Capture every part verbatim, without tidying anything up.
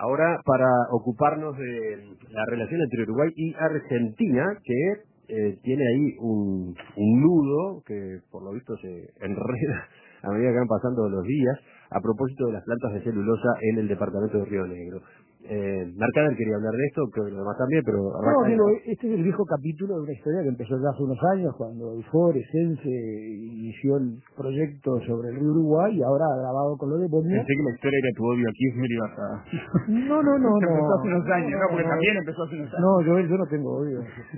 Ahora, para ocuparnos de la relación entre Uruguay y Argentina, que eh, tiene ahí un, un nudo que por lo visto se enreda a medida que van pasando los días, a propósito de las plantas de celulosa en el departamento de Río Negro. Eh, Mercader quería hablar de esto, creo que los demás también, pero... No, digo, este es el viejo capítulo de una historia que empezó ya hace unos años, cuando Dufour, Essence inició el proyecto sobre el río Uruguay y ahora ha grabado con lo de Bosnia. Pensé que la historia era tu odio aquí, es muy ibas a... No, no, no, no. Empezó hace unos años, no, no, porque no, también empezó hace unos años. No, yo, yo no tengo odio.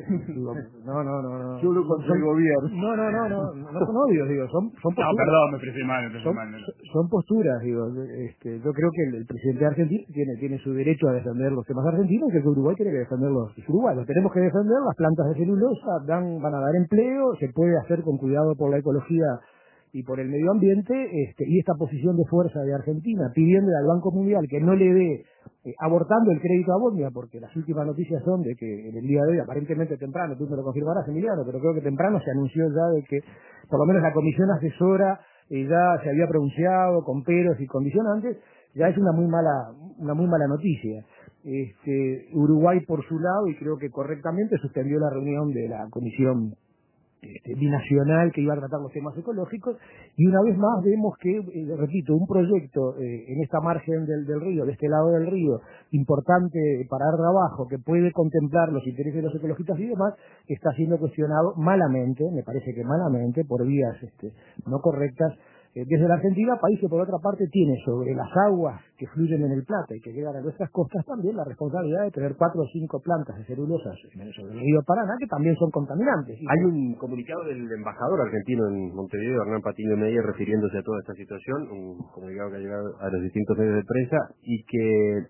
No, no, no, no. Solo contra el gobierno. No, no, no, no, no son odios, digo, son, son posturas. No, perdón, me expresé mal, me expresé Son, mal. No. son posturas, digo. Este, yo creo que el, el presidente de Argentina tiene, tiene su derecho a defender los temas argentinos, que el Uruguay tiene que defender los uruguayos. Tenemos que defender las plantas de celulosa, dan, van a dar empleo, se puede hacer con cuidado por la ecología y por el medio ambiente, este, y esta posición de fuerza de Argentina, pidiéndole al Banco Mundial que no le dé, eh, abortando el crédito a Bosnia, porque las últimas noticias son de que en el día de hoy, aparentemente temprano, tú me lo confirmarás, Emiliano, pero creo que temprano se anunció ya de que por lo menos la comisión asesora eh, ya se había pronunciado con peros y condicionantes, ya es una muy mala, una muy mala noticia. Este, Uruguay por su lado, y creo que correctamente, suspendió la reunión de la comisión Este, binacional que iba a tratar los temas ecológicos, y una vez más vemos que, eh, repito, un proyecto eh, en esta margen del, del río, de este lado del río, importante para dar trabajo, que puede contemplar los intereses de los ecologistas y demás, está siendo cuestionado malamente, me parece que malamente, por vías este, no correctas, eh, desde la Argentina, país que por otra parte tiene sobre las aguas que fluyen en el Plata y que llegan a nuestras costas también la responsabilidad de tener cuatro o cinco plantas de celulosas sobre el río Paraná que también son contaminantes. Hay un comunicado del embajador argentino en Montevideo, Hernán Patiño Meyer, refiriéndose a toda esta situación, un comunicado que ha llegado a los distintos medios de prensa y que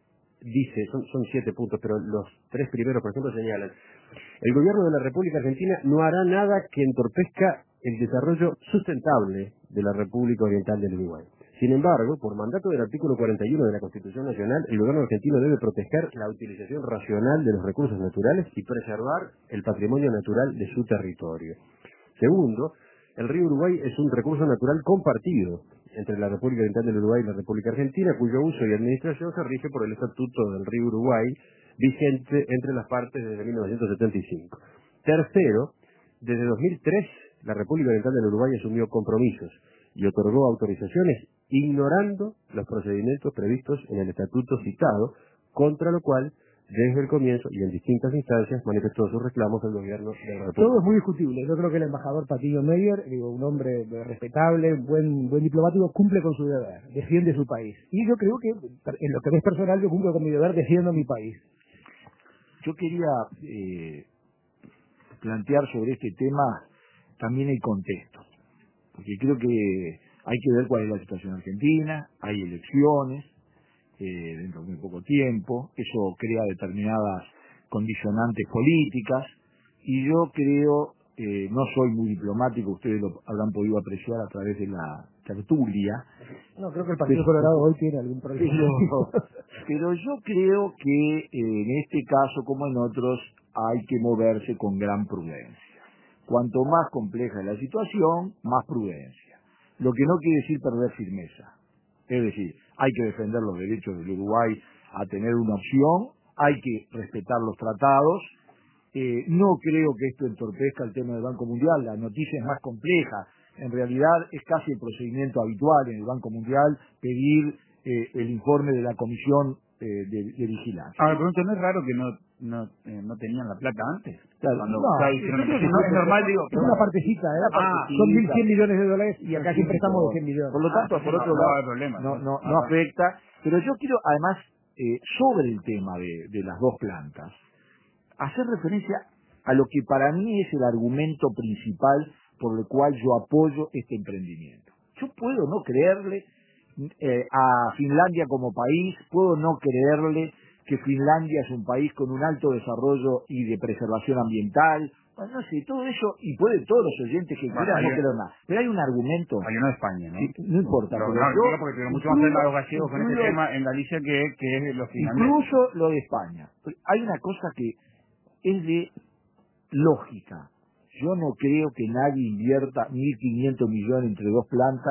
dice, son, son siete puntos, pero los tres primeros, por ejemplo, señalan: el gobierno de la República Argentina no hará nada que entorpezca el desarrollo sustentable de la República Oriental del Uruguay. Sin embargo, por mandato del artículo cuarenta y uno de la Constitución Nacional, el gobierno argentino debe proteger la utilización racional de los recursos naturales y preservar el patrimonio natural de su territorio. Segundo, el río Uruguay es un recurso natural compartido entre la República Oriental del Uruguay y la República Argentina, cuyo uso y administración se rige por el Estatuto del Río Uruguay, vigente entre las partes desde mil novecientos setenta y cinco. Tercero, desde dos mil tres, la República Oriental del Uruguay asumió compromisos y otorgó autorizaciones ignorando los procedimientos previstos en el estatuto citado, contra lo cual, desde el comienzo y en distintas instancias, manifestó sus reclamos al gobierno de la República. Todo es muy discutible. Yo creo que el embajador Patiño Meyer, digo, un hombre respetable, buen buen diplomático, cumple con su deber, defiende su país. Y yo creo que, en lo que es personal, yo cumplo con mi deber, defiendo mi país. Yo quería eh, plantear sobre este tema también el contexto, porque creo que hay que ver cuál es la situación argentina, hay elecciones eh, dentro de muy poco tiempo, eso crea determinadas condicionantes políticas, y yo creo, eh, no soy muy diplomático, ustedes lo habrán podido apreciar a través de la tertulia. No, creo que el Partido Colorado hoy tiene algún problema. Pero, pero yo creo que eh, en este caso, como en otros, hay que moverse con gran prudencia. Cuanto más compleja es la situación, más prudencia. Lo que no quiere decir perder firmeza. Es decir, hay que defender los derechos del Uruguay a tener una opción, hay que respetar los tratados. Eh, no creo que esto entorpezca el tema del Banco Mundial, la noticia es más compleja. En realidad es casi el procedimiento habitual en el Banco Mundial pedir eh, el informe de la Comisión eh, de, de Vigilancia. Ahora, pregunto, ¿no es raro que no no eh, no tenían la plata antes? Claro, Cuando no, ya hicieron yo creo que no, es normal, digo. es una partecita, ¿eh? Ah, son mil cien claro. millones de dólares y acá siempre estamos de cien millones. Por lo tanto, ah, por no, otro no lado, va a haber problema, no, ¿no? no, Ah, no ah. afecta. Pero yo quiero, además, eh, sobre el tema de, de las dos plantas, hacer referencia a lo que para mí es el argumento principal por el cual yo apoyo este emprendimiento. Yo puedo no creerle eh, a Finlandia como país, puedo no creerle que Finlandia es un país con un alto desarrollo y de preservación ambiental, bueno, no sé, todo eso, y puede todos los oyentes que Bueno, quieran no hay- creer nada. Pero hay un argumento, Hay uno de España, ¿no? sí, no importa, Pero, pero no, yo digo porque tuvieron mucho más problema los gallegos con este incluyo- tema en Galicia que, que es los finlandeses. incluso lo de España. Hay una cosa que es de lógica. Yo no creo que nadie invierta mil quinientos millones entre dos plantas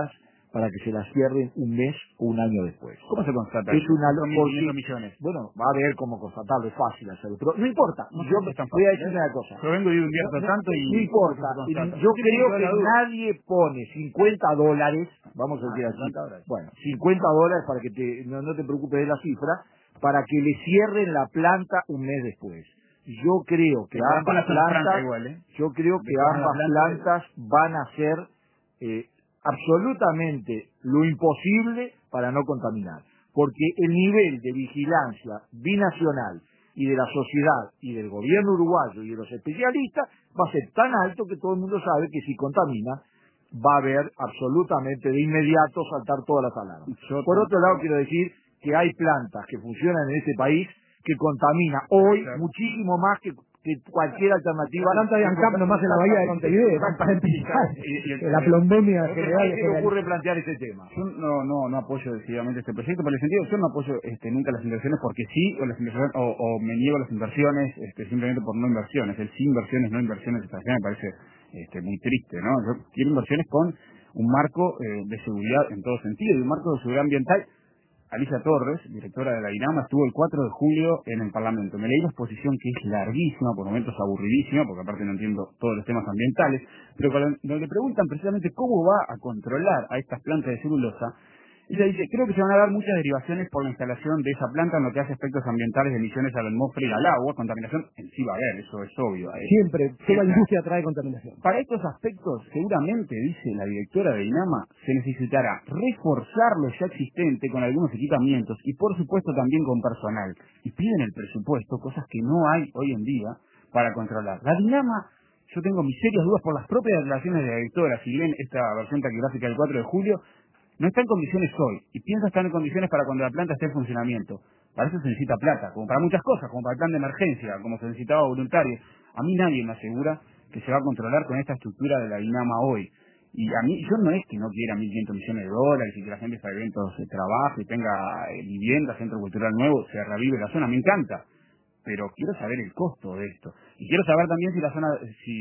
para que se la cierren un mes o un año después. ¿Cómo se constata? Es una Son mil quinientos millones. Bueno, va a ver cómo constatarlo, es fácil hacerlo, pero no importa. No, yo no es tan voy a fácil, decirle ¿eh? una cosa. Yo vengo y invierto no, tanto y... No importa. Yo creo que nadie pone cincuenta dólares, vamos a decir así, bueno, cincuenta dólares para que te, no, no te preocupes de la cifra, para que le cierren la planta un mes después. Yo creo que Pero ambas con la plantas, franca igual, ¿eh? yo creo que ambas plantas van a hacer eh, absolutamente lo imposible para no contaminar, porque el nivel de vigilancia binacional y de la sociedad y del gobierno uruguayo y de los especialistas va a ser tan alto que todo el mundo sabe que si contamina va a haber absolutamente de inmediato saltar todas las alarmas. Por otro lado, quiero decir que hay plantas que funcionan en este país que contamina hoy claro. muchísimo más que, que cualquier alternativa. La planta de ANCAP nomás en la bahía de Montevideo, para empezar, la plomemia general. ¿Qué le ocurre plantear ese tema? Yo no, no, no apoyo decididamente este proyecto, por el sentido, yo no apoyo este, nunca las inversiones porque sí, o las inversiones, o, o me niego a las inversiones este, simplemente por no inversiones. El sí inversiones, no inversiones extranjeras me parece este, muy triste, ¿no? Yo quiero inversiones con un marco eh, de seguridad en todo sentido, y un marco de seguridad ambiental. Alicia Torres, directora de la INAMA, estuvo el cuatro de julio en el Parlamento. Me leí la exposición, que es larguísima, por momentos aburridísima, porque aparte no entiendo todos los temas ambientales, pero cuando le preguntan precisamente cómo va a controlar a estas plantas de celulosa, ella dice, creo que se van a dar muchas derivaciones por la instalación de esa planta en lo que hace efectos ambientales de emisiones a la atmósfera y al agua. Contaminación en sí va a haber, eso es obvio. Siempre, toda industria trae contaminación. Para estos aspectos, seguramente, dice la directora de INAMA, se necesitará reforzar lo ya existente con algunos equipamientos y por supuesto también con personal. Y piden el presupuesto, cosas que no hay hoy en día para controlar. La INAMA, yo tengo mis serias dudas por las propias declaraciones de la directora, si leen esta versión taquigráfica del cuatro de julio, no está en condiciones hoy, y piensa estar en condiciones para cuando la planta esté en funcionamiento. Para eso se necesita plata, como para muchas cosas, como para el plan de emergencia, como se necesitaba voluntario. A mí nadie me asegura que se va a controlar con esta estructura de la INAMA hoy. Y a mí, yo no es que no quiera mil quinientos millones de dólares y que la gente haga eventos de trabajo y tenga eh, vivienda, centro cultural nuevo, se revive la zona, me encanta. Pero quiero saber el costo de esto. Y quiero saber también si la zona,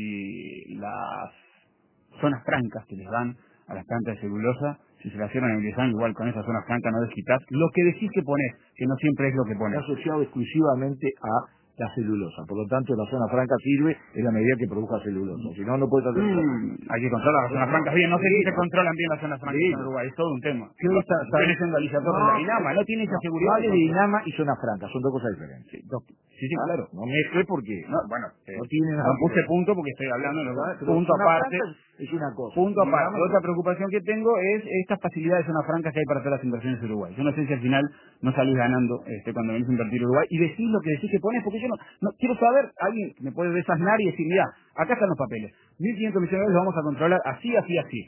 si las zonas francas que les dan a las plantas de celulosa, si se la cierran en diez años, igual con esa zona franca no desquitas lo que decís que ponés, que no siempre es lo que ponés. Está asociado exclusivamente a la celulosa, por lo tanto la zona franca sirve en la medida que produzca celulosa, si no, no puedes hacer mm, hay que controlar las zonas francas bien, no sé si se controlan bien las zonas francas sí. en Uruguay, es todo un tema. ¿Qué no, está, está diciendo Alicia Torres, no, la INAMA, no tiene esa seguridad. Vale de INAMA y zona franca, son dos cosas diferentes. Sí, dos, sí, sí ah, claro. No mezcle porque no, bueno, eh, no tiene nada. No puse punto porque estoy hablando de ¿verdad? punto aparte. Es una cosa. Punto aparte. Otra preocupación que tengo es estas facilidades de zona franca que hay para todas las inversiones en Uruguay. Yo no sé si al final no salís ganando este, cuando venís a invertir en Uruguay y decís lo que decís que pones, porque yo no, no quiero saber, alguien me puede desasnar y decir, mira, acá están los papeles, mil quinientos millones de dólares los vamos a controlar así, así, así.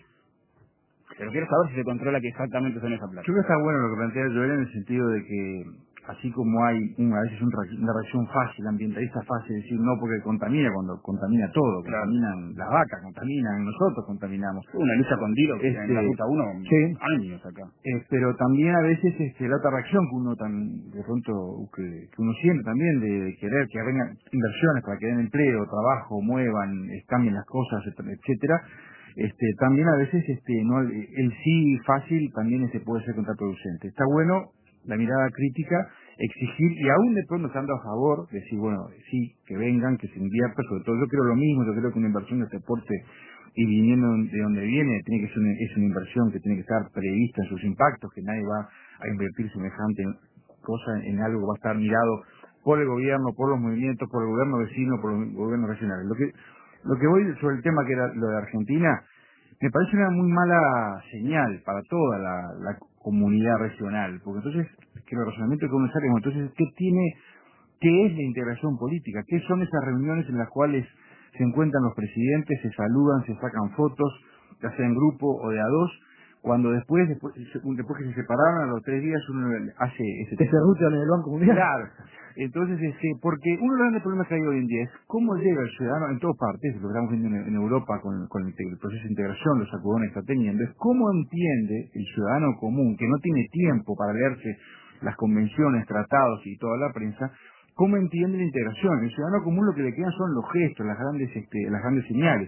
Pero quiero saber si se controla que exactamente son esas plata. Yo creo que está bueno lo que plantea Joel en el sentido de que, así como hay un, a veces un, una reacción fácil, ambientalista fácil, decir no porque contamina, cuando contamina todo, claro. Contaminan las vacas, contaminan, nosotros contaminamos. Una lucha con Dilo, este, en la ruta uno, sí. años acá. Eh, pero también a veces este, la otra reacción que uno tan, de pronto, que, que uno siente también, de, de querer que vengan inversiones para que den empleo, trabajo, muevan, eh, cambien las cosas, etcétera. Este, también a veces este, no el, el sí fácil también este, puede ser contraproducente. Está bueno la mirada crítica, exigir, y aún de pronto estando a favor, decir, bueno, sí, que vengan, que se invierta, sobre todo yo creo lo mismo, yo creo que una inversión de este porte y viniendo de donde viene, tiene que ser una, es una inversión que tiene que estar prevista en sus impactos, que nadie va a invertir semejante cosa en algo que va a estar mirado por el gobierno, por los movimientos, por el gobierno vecino, por los gobiernos regionales. Lo que Lo que voy sobre el tema que era lo de Argentina, me parece una muy mala señal para toda la, la comunidad regional, porque entonces, que el razonamiento que uno sale, entonces, ¿qué tiene, qué es la integración política? ¿Qué son esas reuniones en las cuales se encuentran los presidentes, se saludan, se sacan fotos, ya sea en grupo o de a dos, cuando después, después, después que se separaron, a los tres días uno hace ese que se rutean en el Banco Mundial? Claro. Entonces, este, porque uno de los grandes problemas que hay hoy en día es cómo llega el ciudadano en todas partes, lo que estamos viendo en, en Europa con, con el, el proceso de integración, los sacudones que está teniendo, es cómo entiende el ciudadano común, que no tiene tiempo para leerse las convenciones, tratados y toda la prensa, cómo entiende la integración. El ciudadano común lo que le quedan son los gestos, las grandes, este, las grandes señales.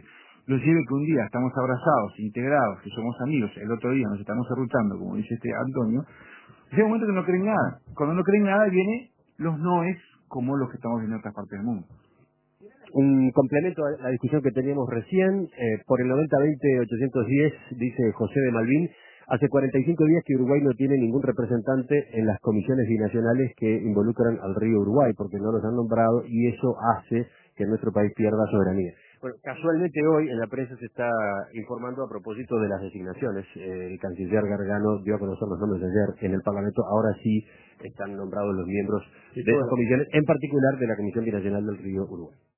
los lleve que un día estamos abrazados, integrados, que somos amigos, el otro día nos estamos derrotando, como dice este Antonio, llega un momento que no creen nada. Cuando no creen nada viene los noes como los que estamos viendo en otras partes del mundo. Un complemento a la discusión que teníamos recién, eh, por el noventa veinte ochocientos diez, dice José de Malvin, hace cuarenta y cinco días que Uruguay no tiene ningún representante en las comisiones binacionales que involucran al río Uruguay, porque no los han nombrado y eso hace que nuestro país pierda soberanía. Bueno, casualmente hoy en la prensa se está informando a propósito de las designaciones. Eh, el canciller Gargano dio a conocer los nombres ayer en el Parlamento. Ahora sí están nombrados los miembros de esas comisiones, en particular de la Comisión Binacional del Río Uruguay.